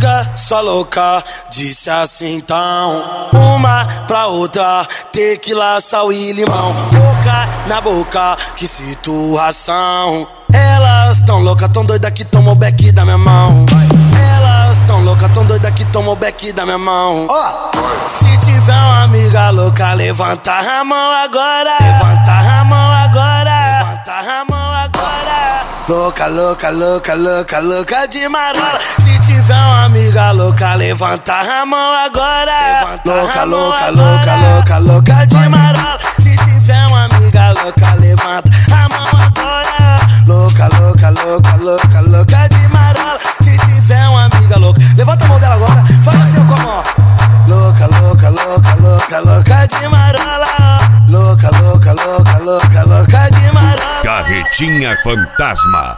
Miga, sua louca, disse assim então. Uma pra outra, tequila, sal e limão. Boca na boca, que situação. Elas tão louca, tão doida que tomam o beck da minha mão. Elas tão louca, tão doida que tomam o beck da minha mão. Se tiver uma amiga louca, levanta a mão agora. Levanta a mão agora. Levanta a mão agora. Louca, louca, louca, louca, louca de marola. Se tiver uma amiga louca, levanta a mão agora. Louca, louca, louca, louca, louca de marola. Se tiver uma amiga louca, levanta a mão agora. Louca, louca, louca, louca, louca de marola. Se tiver uma amiga louca, levanta a mão dela agora. Faz assim com a mão. Louca, louca, louca, louca, louca de marola. Louca, louca, louca, louca, louca de marola. Carretinha Fantasma.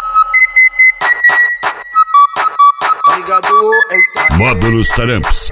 Tá ligado? Módulos Taramps.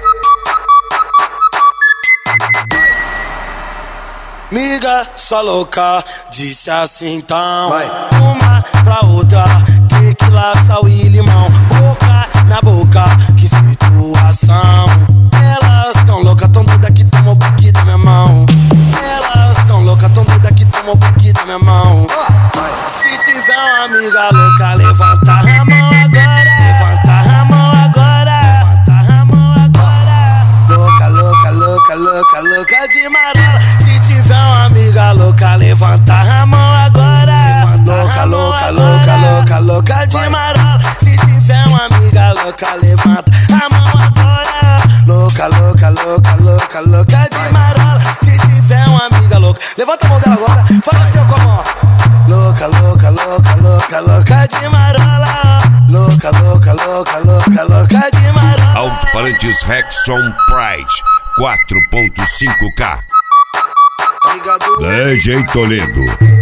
Miga, sua louca, disse assim então. Uma pra outra, tequila, sal e limão. Boca na boca, que situação. Elas tão louca, tão doida que tomam o beck da minha mão. Elas tão louca, tão doida que tomam o beck da minha mão. Se tiver uma amiga louca, levanta a mão agora. Levanta a mão agora. Levanta a mão agora. Louca, louca, louca, louca, louca de marola. Se tiver uma amiga louca, levanta a mão agora. Louca, louca, louca, louca, louca de marola. Se tiver uma amiga louca, levanta a mão agora. Louca, louca, louca, louca, louca de marola. Se tiver uma amiga louca, levanta a mão dela agora. Fala assim com a mão. Louca, louca, louca, louca, louca de marola. Louca, louca, louca, louca, louca de marola. Alto-falantes Rexon Pride 4.5K. Tá ligado? DJ Toledo.